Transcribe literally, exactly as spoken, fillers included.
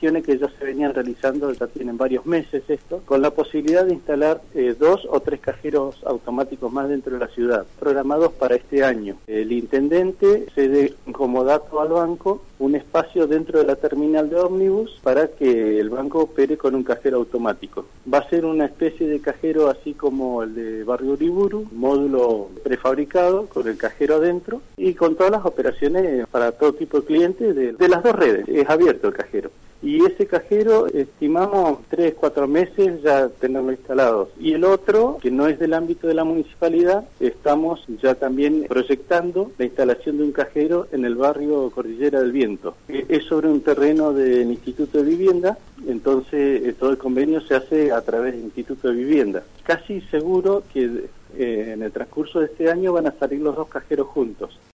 operaciones que ya se venían realizando, ya tienen varios meses esto, con la posibilidad de instalar eh, dos o tres cajeros automáticos más dentro de la ciudad, programados para este año. El intendente cede como dato al banco un espacio dentro de la terminal de ómnibus para que el banco opere con un cajero automático. Va a ser una especie de cajero así como el de Barrio Uriburu, módulo prefabricado con el cajero adentro y con todas las operaciones para todo tipo de clientes de, de las dos redes. Es abierto el cajero. Y ese cajero estimamos tres, cuatro meses ya tenerlo instalado. Y el otro, que no es del ámbito de la municipalidad, estamos ya también proyectando la instalación de un cajero en el barrio Cordillera del Viento. Es sobre un terreno del Instituto de Vivienda, entonces todo el convenio se hace a través del Instituto de Vivienda. Casi seguro que eh, en el transcurso de este año van a salir los dos cajeros juntos.